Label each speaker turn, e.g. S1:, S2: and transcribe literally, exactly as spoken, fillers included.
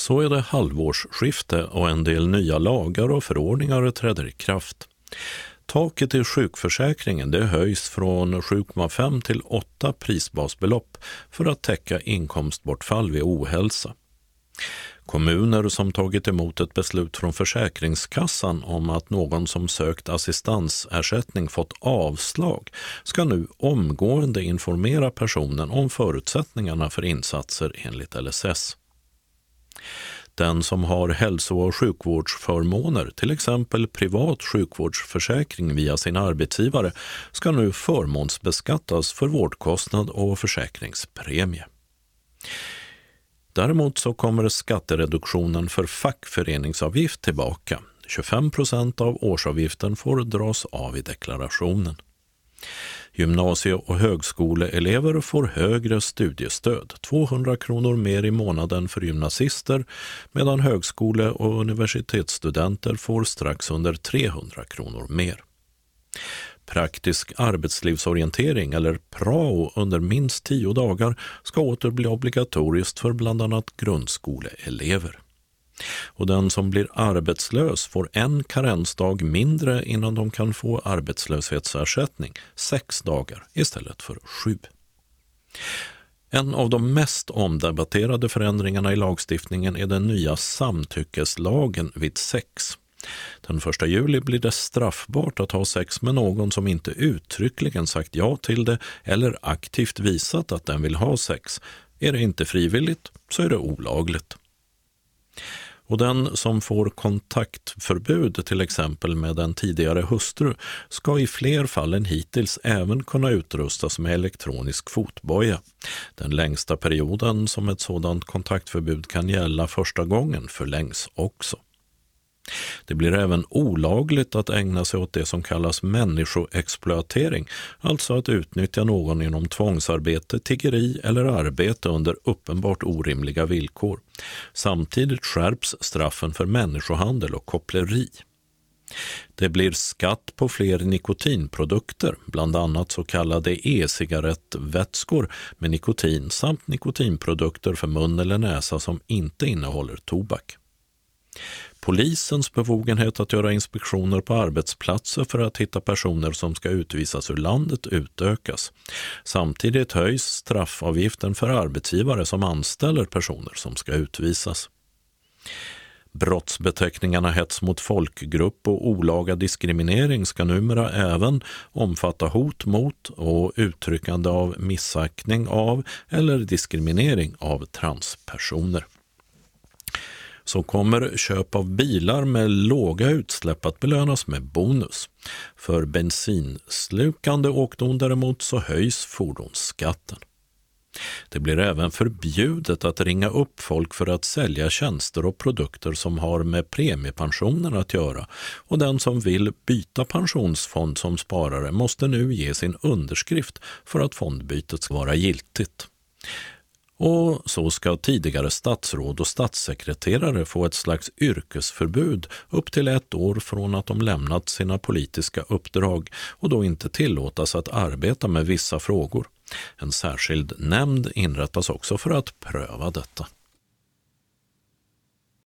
S1: Så är det halvårsskifte och en del nya lagar och förordningar träder i kraft. Taket i sjukförsäkringen det höjs från sju komma fem till åtta prisbasbelopp för att täcka inkomstbortfall vid ohälsa. Kommuner som tagit emot ett beslut från Försäkringskassan om att någon som sökt assistansersättning fått avslag ska nu omgående informera personen om förutsättningarna för insatser enligt L S S. Den som har hälso- och sjukvårdsförmåner, till exempel privat sjukvårdsförsäkring via sin arbetsgivare, ska nu förmånsbeskattas för vårdkostnad och försäkringspremie. Däremot så kommer skattereduktionen för fackföreningsavgift tillbaka. tjugofem procent av årsavgiften får dras av i deklarationen. Gymnasie- och högskoleelever får högre studiestöd, tvåhundra kronor mer i månaden för gymnasister, medan högskole- och universitetsstudenter får strax under trehundra kronor mer. Praktisk arbetslivsorientering eller prao under minst tio dagar ska åter bli obligatoriskt för bland annat grundskoleelever. Och den som blir arbetslös får en karensdag mindre innan de kan få arbetslöshetsersättning, sex dagar istället för sju. En av de mest omdebatterade förändringarna i lagstiftningen är den nya samtyckeslagen vid sex. Den första juli blir det straffbart att ha sex med någon som inte uttryckligen sagt ja till det eller aktivt visat att den vill ha sex. Är det inte frivilligt så är det olagligt. Och den som får kontaktförbud till exempel med en tidigare hustru ska i fler fall än hittills även kunna utrustas med elektronisk fotboja. Den längsta perioden som ett sådant kontaktförbud kan gälla första gången förlängs också. Det blir även olagligt att ägna sig åt det som kallas människoexploatering, alltså att utnyttja någon inom tvångsarbete, tiggeri eller arbete under uppenbart orimliga villkor. Samtidigt skärps straffen för människohandel och koppleri. Det blir skatt på fler nikotinprodukter, bland annat så kallade e-cigarettvätskor med nikotin samt nikotinprodukter för mun eller näsa som inte innehåller tobak. Polisens befogenhet att göra inspektioner på arbetsplatser för att hitta personer som ska utvisas ur landet utökas. Samtidigt höjs straffavgiften för arbetsgivare som anställer personer som ska utvisas. Brottsbeteckningarna hets mot folkgrupp och olaga diskriminering ska numera även omfatta hot mot och uttryckande av missaktning av eller diskriminering av transpersoner. Så kommer köp av bilar med låga utsläpp att belönas med bonus. För bensinslukande åkdon däremot så höjs fordonsskatten. Det blir även förbjudet att ringa upp folk för att sälja tjänster och produkter som har med premiepensionen att göra, och den som vill byta pensionsfond som sparare måste nu ge sin underskrift för att fondbytet ska vara giltigt. Och så ska tidigare statsråd och statssekreterare få ett slags yrkesförbud upp till ett år från att de lämnat sina politiska uppdrag och då inte tillåtas att arbeta med vissa frågor. En särskild nämnd inrättas också för att pröva detta.